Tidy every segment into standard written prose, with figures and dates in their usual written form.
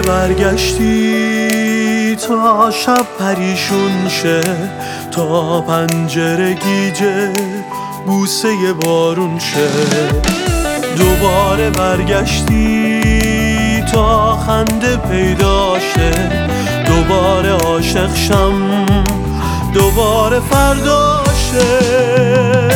برگشتی تا شب پریشون شه، تا پنجره گیجه بوسه بارون شه. دوباره برگشتی تا خنده پیدا شه، دوباره عاشق شم، دوباره فردا شه.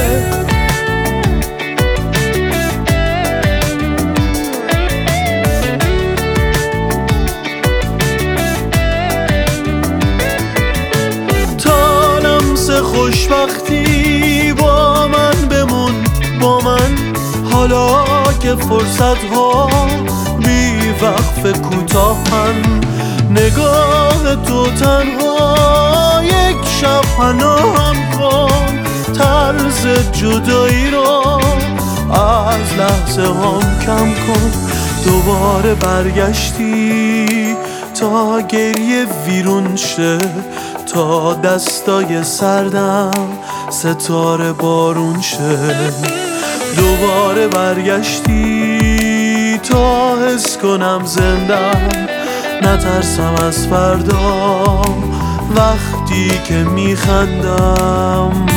خوشبختی با من بمون، با من، حالا که فرصت ها بی وقف کوتاهن. نگاه تو تنها یک شب پناهم کن، طرز جدایی رو از لحظه هم کم کن. دوباره برگشتی تا گریه ویرون شه، تا دستای سردم ستاره بارون شه. دوباره برگشتی تا حس کنم زندم، نترسم از فردا وقتی که میخندم.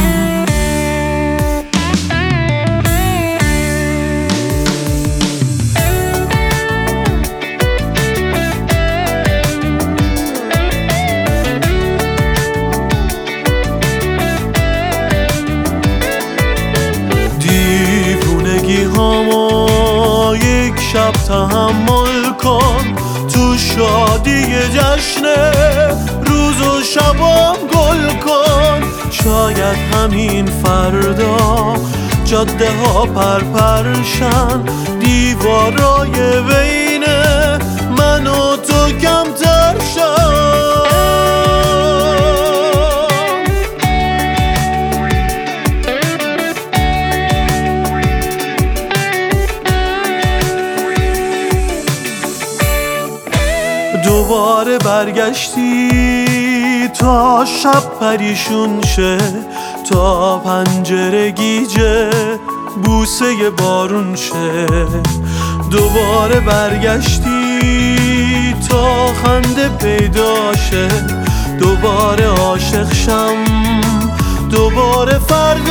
یک شب تحمل کن، تو شادی جشن روز و شبام گل کن. شاید همین فردا جاده ها پرپرشن، دیوارای بین من و تو کمتر شن. دوباره برگشتی تا شب پریشون شه، تا پنجره گیجه بوسه بارون شه. دوباره برگشتی تا خنده پیدا شه، دوباره عاشق شم، دوباره فردا